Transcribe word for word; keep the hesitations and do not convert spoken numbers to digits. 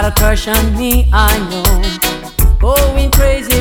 got a crush on me, I know. Going crazy